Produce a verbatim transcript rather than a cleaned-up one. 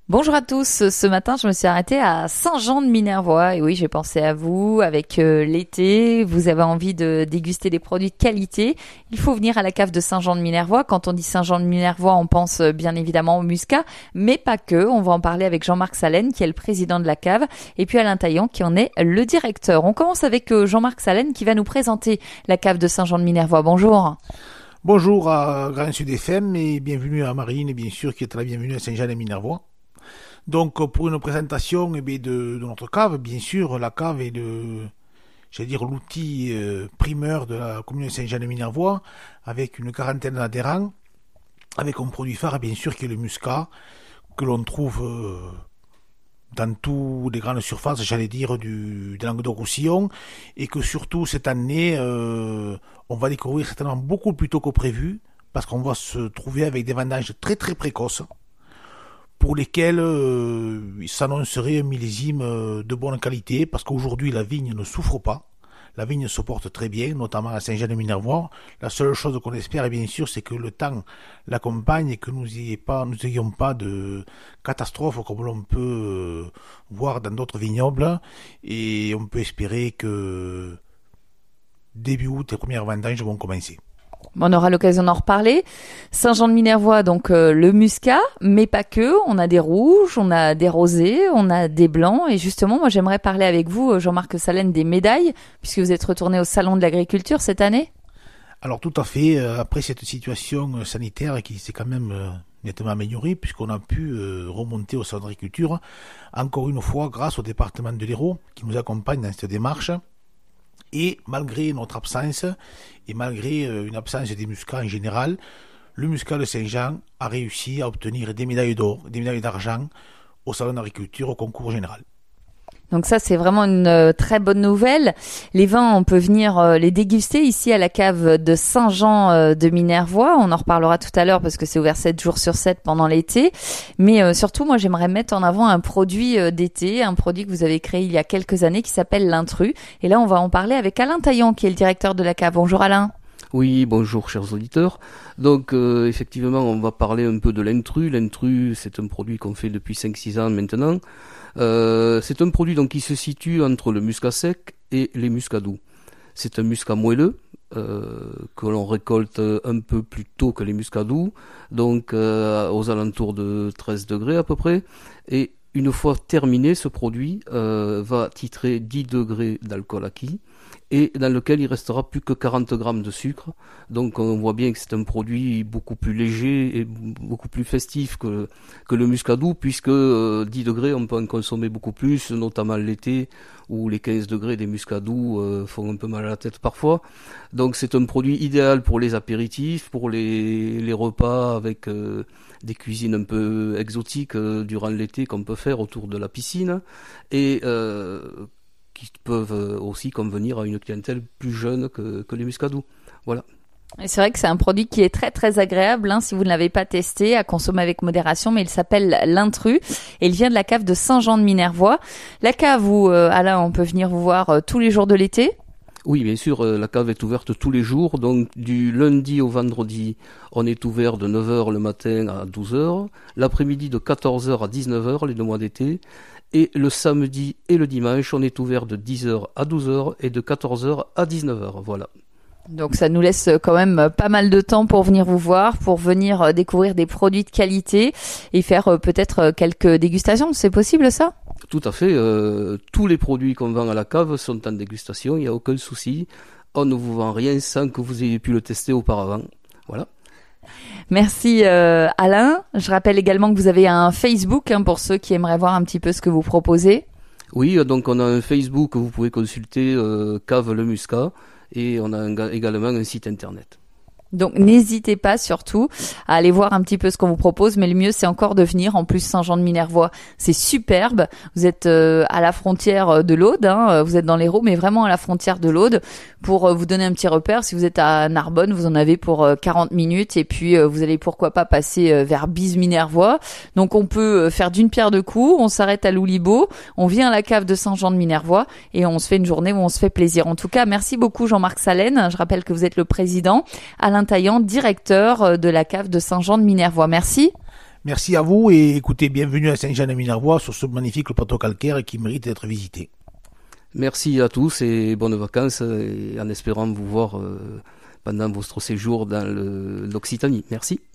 Bonjour à tous, ce matin je me suis arrêtée à Saint-Jean-de-Minervois et oui j'ai pensé à vous avec euh, l'été, vous avez envie de déguster des produits de qualité, il faut venir à la cave de Saint-Jean-de-Minervois. Quand on dit Saint-Jean-de-Minervois on pense euh, bien évidemment au muscat, mais pas que, on va en parler avec Jean-Marc Salenne qui est le président de la cave et puis Alain Taillant qui en est le directeur. On commence avec euh, Jean-Marc Salenne qui va nous présenter la cave de Saint-Jean-de-Minervois. Bonjour. Bonjour à Grand Sud F M et bienvenue à Marine, bien sûr qui est la bienvenue à Saint-Jean-de-Minervois. Donc pour une présentation eh bien, de, de notre cave, bien sûr, la cave est le, j'allais dire l'outil euh, primeur de la commune de Saint-Jean-de-Minervois, avec une quarantaine d'adhérents, avec un produit phare bien sûr qui est le muscat, que l'on trouve euh, dans toutes les grandes surfaces, j'allais dire, du, de Languedoc-Roussillon, et que surtout cette année, euh, on va découvrir certainement beaucoup plus tôt que prévu, parce qu'on va se trouver avec des vendanges très très précoces, pour lesquels euh, il s'annoncerait un millésime euh, de bonne qualité, parce qu'aujourd'hui la vigne ne souffre pas, la vigne se porte très bien, notamment à Saint-Jean-de-Minervois. La seule chose qu'on espère, bien sûr, c'est que le temps l'accompagne et que nous n'ayons pas, nous ayons pas de catastrophes comme l'on peut euh, voir dans d'autres vignobles, et on peut espérer que début août, les premières vendanges vont commencer. On aura l'occasion d'en reparler. Saint-Jean-de-Minervois, donc euh, le muscat, mais pas que. On a des rouges, on a des rosés, on a des blancs. Et justement, moi, j'aimerais parler avec vous, Jean-Marc Salenne, des médailles, puisque vous êtes retourné au Salon de l'Agriculture cette année. Alors tout à fait. Après cette situation sanitaire qui s'est quand même euh, nettement améliorée, puisqu'on a pu euh, remonter au Salon de l'Agriculture, encore une fois, grâce au département de l'Hérault, qui nous accompagne dans cette démarche. Et malgré notre absence, et malgré une absence des muscats en général, le muscat de Saint-Jean a réussi à obtenir des médailles d'or, des médailles d'argent au Salon d'Agriculture, au concours général. Donc ça, c'est vraiment une euh, très bonne nouvelle. Les vins, on peut venir euh, les déguster ici à la cave de Saint-Jean-de-Minervois. On en reparlera tout à l'heure parce que c'est ouvert sept jours sur sept pendant l'été. Mais euh, surtout, moi, j'aimerais mettre en avant un produit euh, d'été, un produit que vous avez créé il y a quelques années qui s'appelle l'intrus. Et là, on va en parler avec Alain Taillant, qui est le directeur de la cave. Bonjour Alain. Oui, bonjour chers auditeurs. Donc euh, effectivement, on va parler un peu de l'intrus. L'intrus, c'est un produit qu'on fait depuis cinq six ans maintenant. Euh, c'est un produit donc qui se situe entre le muscat sec et les muscats doux. C'est un muscat moelleux euh, que l'on récolte un peu plus tôt que les muscats doux, donc euh, aux alentours de treize degrés à peu près. Et une fois terminé, ce produit euh, va titrer dix degrés d'alcool acquis, et dans lequel il restera plus que quarante grammes de sucre. Donc on voit bien que c'est un produit beaucoup plus léger et beaucoup plus festif que, que le muscat doux, puisque euh, dix degrés on peut en consommer beaucoup plus, notamment l'été où les quinze degrés des muscats doux euh, font un peu mal à la tête parfois. Donc c'est un produit idéal pour les apéritifs, pour les, les repas avec euh, des cuisines un peu exotiques euh, durant l'été qu'on peut faire autour de la piscine, et euh, qui peuvent aussi convenir à une clientèle plus jeune que, que les muscats doux. Voilà. Et c'est vrai que c'est un produit qui est très très agréable, hein, si vous ne l'avez pas testé, à consommer avec modération, mais il s'appelle l'intrus et il vient de la cave de Saint-Jean-de-Minervois. La cave où, euh, Alain, on peut venir vous voir euh, tous les jours de l'été? Oui, bien sûr, euh, la cave est ouverte tous les jours, donc du lundi au vendredi, on est ouvert de neuf heures le matin à douze heures, l'après-midi de quatorze heures à dix-neuf heures, les deux mois d'été, et le samedi et le dimanche, on est ouvert de dix heures à douze heures et de quatorze heures à dix-neuf heures, voilà. Donc ça nous laisse quand même pas mal de temps pour venir vous voir, pour venir découvrir des produits de qualité et faire peut-être quelques dégustations. C'est possible ça ? Tout à fait. Euh, tous les produits qu'on vend à la cave sont en dégustation, il n'y a aucun souci. On ne vous vend rien sans que vous ayez pu le tester auparavant. Voilà. Merci euh, Alain. Je rappelle également que vous avez un Facebook hein, pour ceux qui aimeraient voir un petit peu ce que vous proposez. Oui, donc on a un Facebook que vous pouvez consulter, euh, Cave le Muscat, et on a un, également un site internet. Donc n'hésitez pas surtout à aller voir un petit peu ce qu'on vous propose, mais le mieux c'est encore de venir. En plus Saint-Jean-de-Minervois, c'est superbe. Vous êtes euh, à la frontière de l'Aude, hein, vous êtes dans l'Hérault, mais vraiment à la frontière de l'Aude. Pour euh, vous donner un petit repère, si vous êtes à Narbonne, vous en avez pour euh, quarante minutes, et puis euh, vous allez pourquoi pas passer euh, vers Bise-Minervois. Donc on peut euh, faire d'une pierre deux coups, on s'arrête à Loulibaud, on vient à la cave de Saint-Jean-de-Minervois et on se fait une journée où on se fait plaisir. En tout cas, merci beaucoup Jean-Marc Salenne. Je rappelle que vous êtes le président. Alain Taillant, directeur de la cave de Saint-Jean-de-Minervois. Merci. Merci à vous et écoutez, bienvenue à Saint-Jean-de-Minervois sur ce magnifique plateau calcaire qui mérite d'être visité. Merci à tous et bonnes vacances, et en espérant vous voir euh, pendant votre séjour dans le- l'Occitanie. Merci.